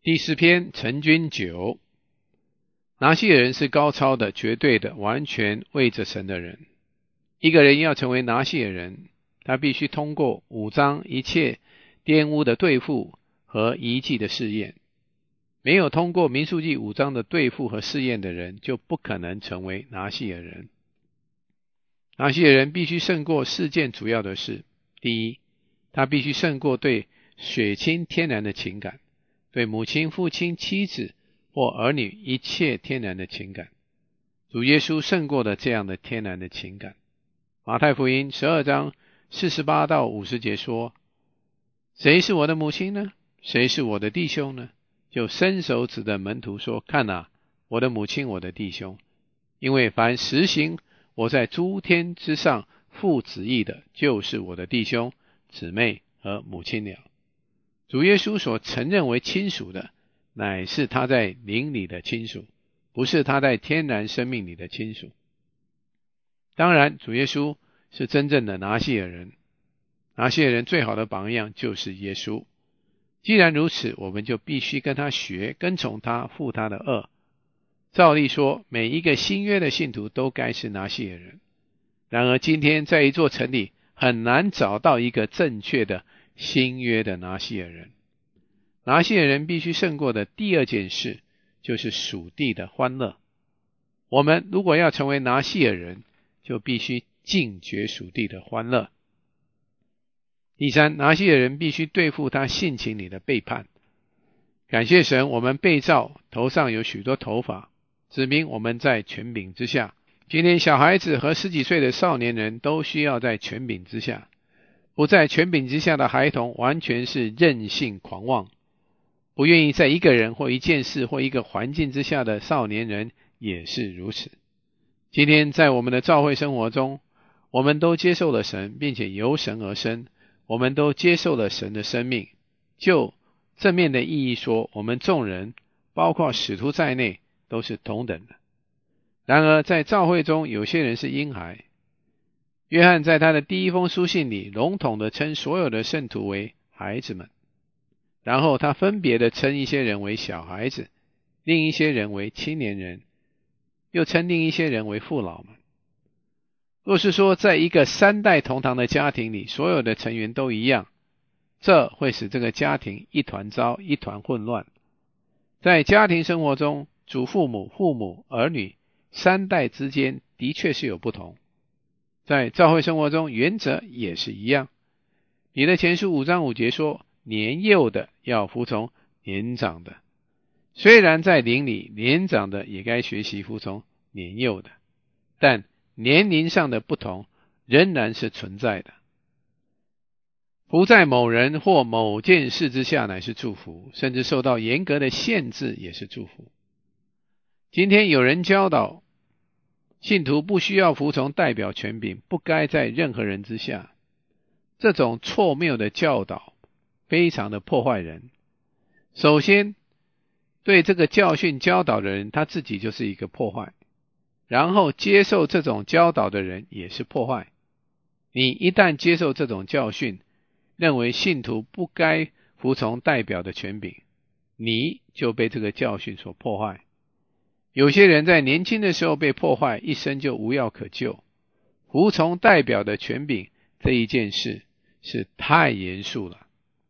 第10篇成军9。拿细耳人是高超的、绝对的、完全为着神的人。一个人要成为拿细耳人，他必须通过5章一切玷污的对付和遗迹的试验。没有通过民数记5章的对付和试验的人，就不可能成为拿细耳人。拿细耳人必须胜过4件主要的事。第一，他必须胜过对血亲天然的情感，对母亲、父亲、妻子或儿女一切天然的情感。主耶稣胜过了这样的天然的情感。马太福音12章48到50节说，谁是我的母亲呢？谁是我的弟兄呢？就伸手指着门徒说，看啊，我的母亲，我的弟兄。因为凡实行我在诸天之上父旨意的，就是我的弟兄、姊妹和母亲了。主耶稣所承认为亲属的，乃是他在灵里的亲属，不是他在天然生命里的亲属。当然，主耶稣是真正的拿细耳人。拿细耳人最好的榜样就是耶稣。既然如此，我们就必须跟他学，跟从他，负他的恶。照例说，每一个新约的信徒都该是拿细耳人。然而今天在一座城里很难找到一个正确的新约的拿细耳人。拿细耳人必须胜过的第2件事，就是属地的欢乐。我们如果要成为拿细耳人，就必须禁绝属地的欢乐。第3，拿细耳人必须对付他性情里的背叛。感谢神，我们被造，头上有许多头发，指明我们在权柄之下。今天小孩子和10几岁的少年人都需要在权柄之下。不在权柄之下的孩童完全是任性狂妄。不愿意在一个人或一件事或一个环境之下的少年人也是如此。今天在我们的教会生活中，我们都接受了神，并且由神而生，我们都接受了神的生命。就正面的意义说，我们众人，包括使徒在内，都是同等的。然而在教会中，有些人是婴孩。约翰在他的第1封书信里笼统地称所有的圣徒为孩子们，然后他分别地称一些人为小孩子，另一些人为青年人，又称另一些人为父老们。若是说在一个3代同堂的家庭里，所有的成员都一样，这会使这个家庭一团糟，一团混乱。在家庭生活中，祖父母、父母、儿女3代之间的确是有不同。在教会生活中，原则也是一样。彼得前书5章5节说，年幼的要服从年长的。虽然在灵里，年长的也该学习服从年幼的，但年龄上的不同仍然是存在的。不在某人或某件事之下乃是祝福，甚至受到严格的限制也是祝福。今天有人教导信徒不需要服从代表权柄，不该在任何人之下。这种错谬的教导非常的破坏人。首先，对这个教训教导的人，他自己就是一个破坏。然后接受这种教导的人也是破坏。你一旦接受这种教训，认为信徒不该服从代表的权柄，你就被这个教训所破坏。有些人在年轻的时候被破坏，一生就无药可救。服从代表的权柄这一件事是太严肃了。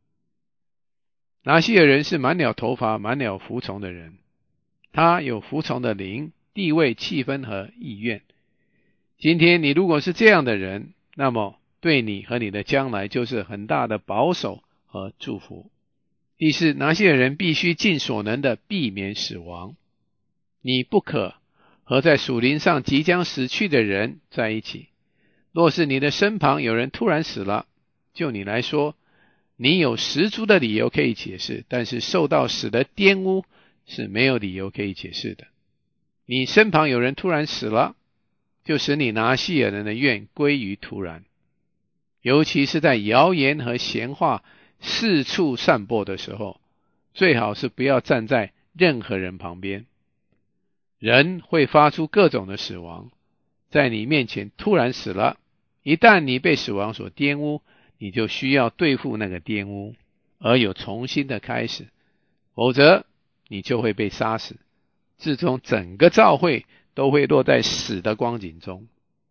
拿细耳人是满了头发、满了服从的人，他有服从的灵、地位、气氛和意愿。今天你如果是这样的人，那么对你和你的将来就是很大的保守和祝福。第4，拿细耳人必须尽所能的避免死亡。你不可和在属灵上即将死去的人在一起。若是你的身旁有人突然死了，就你来说，你有十足的理由可以解释，但是受到死的玷污是没有理由可以解释的。你身旁有人突然死了，就使你拿细耳人的愿归于突然。尤其是在谣言和闲话四处散播的时候，最好是不要站在任何人旁边。人会发出各种的死亡，在你面前突然死了，一旦你被死亡所玷污，你就需要对付那个玷污，而有重新的开始，否则你就会被杀死，最终整个教会都会落在死的光景中。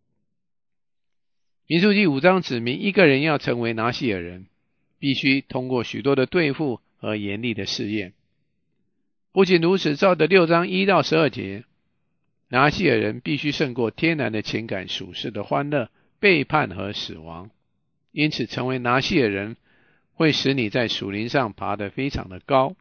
民数记5章指明，一个人要成为拿细尔人，必须通过许多的对付和严厉的试验。不仅如此，照着6章1到12节，拿细尔人必须胜过天然的情感、属世的欢乐、背叛和死亡。因此，成为拿细尔人会使你在属灵上爬得非常的高。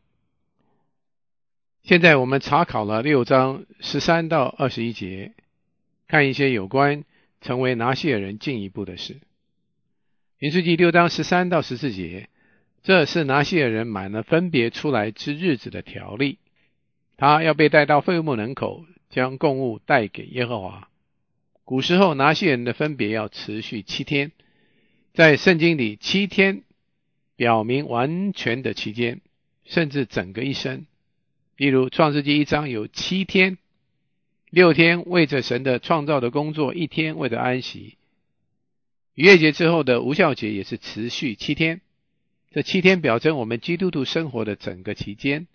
现在我们查考了6章13到21节，看一些有关成为拿细尔人进一步的事。民数记6章13到14节，这是拿细尔人满了分别出来之日子的条例。他要被带到会幕门口，将供物带给耶和华。古时候拿细尔人的分别要持续7天，在圣经里7天表明完全的期间，甚至整个一生。例如创世纪1章有7天，6天为着神的创造的工作，1天为着安息。逾越节之后的无酵节也是持续7天，这7天表征我们基督徒生活的整个期间。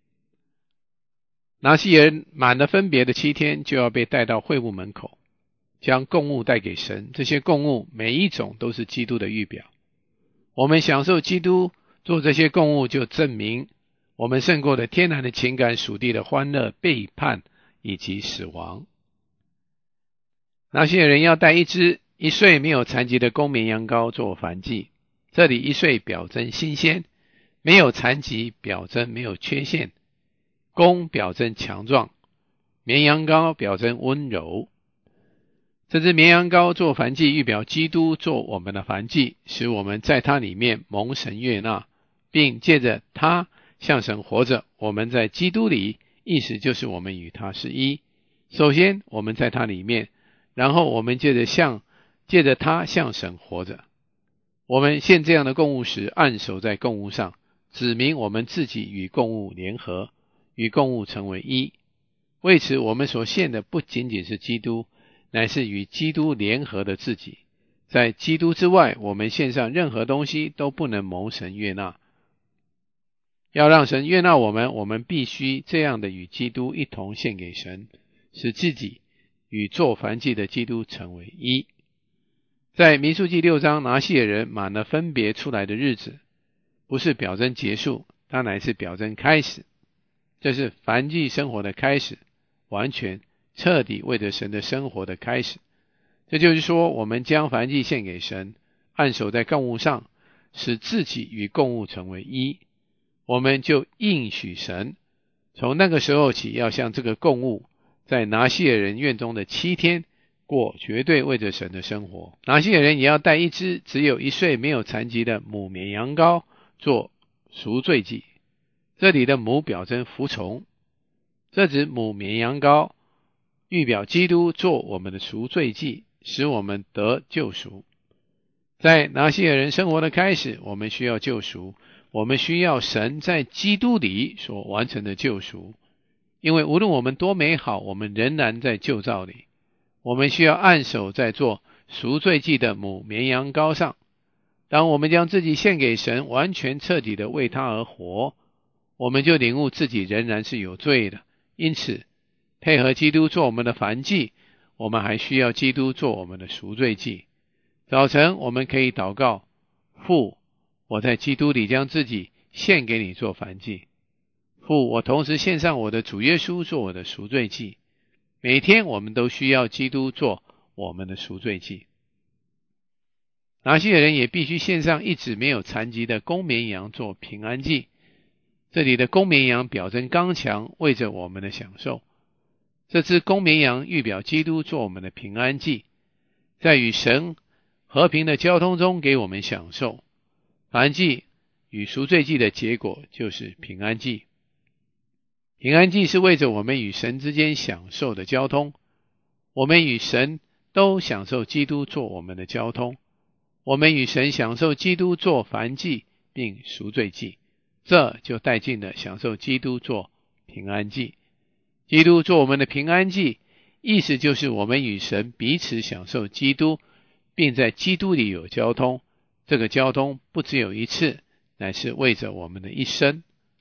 拿细尔人满了分别的7天，就要被带到会幕门口，将供物带给神。这些供物每一种都是基督的预表。我们享受基督做这些供物，就证明我们胜过了天然的情感、属地的欢乐、背叛以及死亡。拿细尔人要带一只1岁没有残疾的公绵羊羔做燔祭，这里1岁表征新鲜，没有残疾表征没有缺陷，公表征强壮，绵羊羔表征温柔。这只绵羊羔做燔祭，预表基督做我们的燔祭，使我们在他里面蒙神悦纳，并借着他向神活着。我们在基督里，意思就是我们与他是一。首先我们在他里面，然后我们借着他向神活着。我们献这样的供物时，按手在供物上，指明我们自己与供物联合，与供物成为一。为此，我们所献的不仅仅是基督，乃是与基督联合的自己。在基督之外，我们献上任何东西都不能蒙神悦纳。要让神悦纳我们，我们必须这样的与基督一同献给神，使自己与做燔祭的基督成为一。在民数记6章，拿细尔人满了分别出来的日子，不是表征结束，它乃是表征开始。这是燔祭生活的开始，完全彻底为着神的生活的开始。这就是说，我们将燔祭献给神，按手在供物上，使自己与供物成为一。我们就应许神，从那个时候起，要像这个供物在拿细尔人院中的7天过绝对为着神的生活。拿细尔人也要带一只只有1岁没有残疾的母绵羊羔做赎罪祭。这里的母表征服从，这指母绵羊羔预表基督做我们的赎罪祭，使我们得救赎。在拿细尔人生活的开始，我们需要救赎，我们需要神在基督里所完成的救赎。因为无论我们多美好，我们仍然在旧造里。我们需要按手在做赎罪祭的母绵羊羔上。当我们将自己献给神，完全彻底的为他而活，我们就领悟自己仍然是有罪的。因此，配合基督做我们的燔祭，我们还需要基督做我们的赎罪祭。早晨我们可以祷告，父，我在基督里将自己献给你做燔祭。父，我同时献上我的主耶稣做我的赎罪祭。每天我们都需要基督做我们的赎罪祭。拿细尔人也必须献上一只没有残疾的公绵羊做平安祭。这里的公绵羊表征刚强，为着我们的享受。这只公绵羊预表基督做我们的平安祭，在与神和平的交通中给我们享受。燔祭与赎罪祭的结果就是平安祭。平安祭是为着我们与神之间享受的交通。我们与神都享受基督做我们的交通。我们与神享受基督做燔祭并赎罪祭，这就带进了享受基督做平安祭。基督做我们的平安祭，意思就是我们与神彼此享受基督，并在基督里有交通。这个交通不只有一次，乃是为着我们的一生。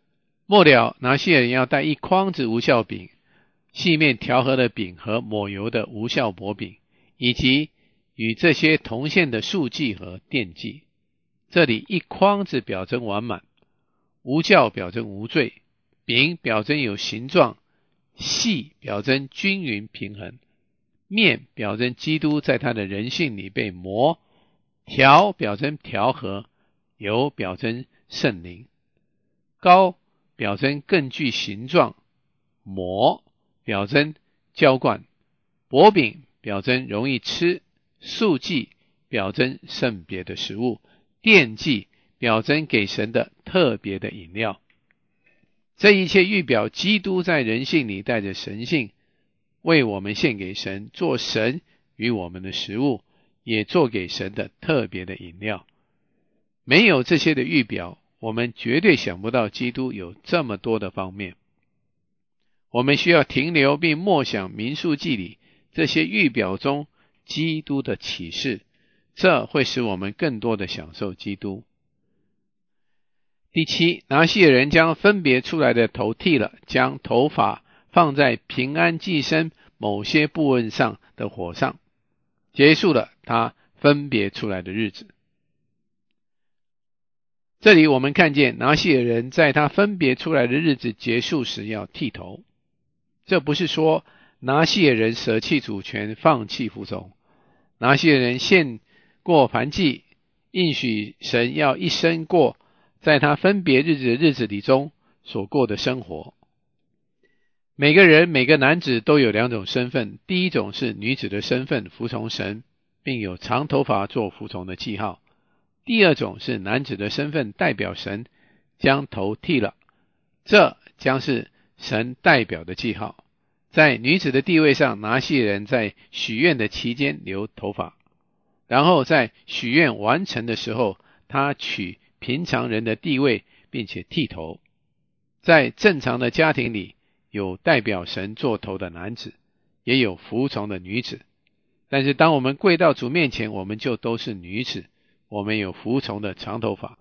末了，拿细耳人要带一筐子无酵饼、细面调和的饼和抹油的无酵薄饼，以及与这些同线的束祭和奠祭。这里一筐子表征完满，无酵表征无罪，饼表征有形状，细表征均匀平衡，面表征基督在他的人性里被磨，调表征调和，油表征圣灵，膏表征更具形状，抹表征浇灌，薄饼表征容易吃，束祭表征圣别的食物，奠祭表征给神的特别的饮料。这一切预表基督在人性里带着神性，为我们献给神，做神与我们的食物，也做给神的特别的饮料。没有这些的预表，我们绝对想不到基督有这么多的方面。我们需要停留并默想民数记里这些预表中基督的启示，这会使我们更多的享受基督。第七，拿细耳人将分别出来的头剃了，将头发放在平安祭牲某些部分上的火上，结束了他分别出来的日子。这里我们看见拿细耳人在他分别出来的日子结束时要剃头，这不是说拿细耳人舍弃主权放弃服从，拿细耳人献过燔祭，应许神要一生过在他分别日子里中所过的生活。每个人每个男子都有两种身份，第一种是女子的身份，服从神，并有长头发做服从的记号。第二种是男子的身份，代表神，将头剃了，这将是神代表的记号。在女子的地位上，拿细耳人在许愿的期间留头发，然后在许愿完成的时候，他取平常人的地位，并且剃头。在正常的家庭里，有代表神做头的男子，也有服从的女子。但是当我们跪到主面前，我们就都是女子，我们有服从的长头发。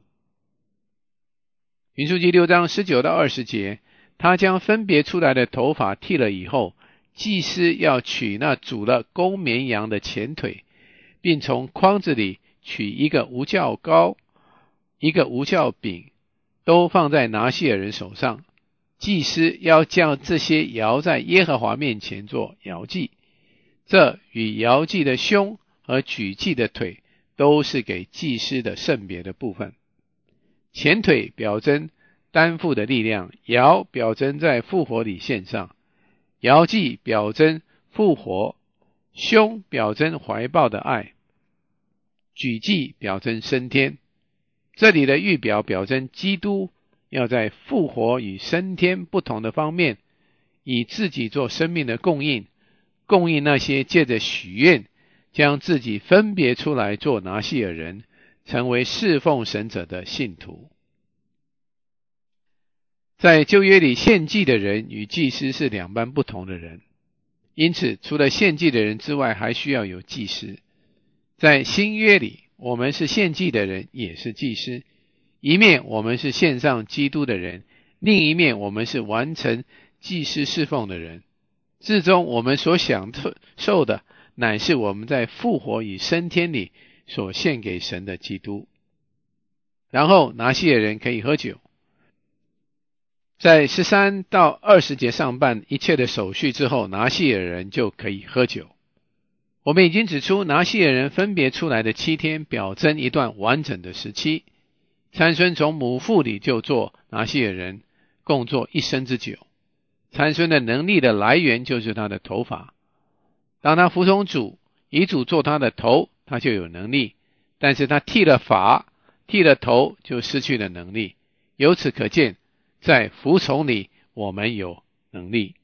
民数记6章19到20节，他将分别出来的头发剃了以后，祭司要取那煮了公绵羊的前腿，并从筐子里取一个无酵膏，一个无酵饼，都放在拿细耳人手上。祭司要将这些摇在耶和华面前做摇祭，这与摇祭的胸和举祭的腿都是给祭司的圣别的部分。前腿表征担负的力量，摇表征在复活里献上，摇祭表征复活，胸表征怀抱的爱，举祭表征升天。这里的预表表征基督要在复活与升天不同的方面，以自己做生命的供应，供应那些借着许愿将自己分别出来做拿细耳人，成为侍奉神者的信徒。在旧约里，献祭的人与祭司是两般不同的人，因此除了献祭的人之外，还需要有祭司。在新约里，我们是献祭的人，也是祭司。一面我们是献上基督的人，另一面我们是完成祭司侍奉的人。至终我们所享受的，乃是我们在复活与升天里所献给神的基督。然后拿细耳人可以喝酒。在13到20节上半一切的手续之后，拿细耳人就可以喝酒。我们已经指出，拿细耳人分别出来的7天表征一段完整的时期。参孙从母腹里就做拿细耳人，共做一生之久。参孙的能力的来源就是他的头发。当他服从主，以主做他的头，他就有能力，但是他剃了发，剃了头，就失去了能力。由此可见，在服从里我们有能力。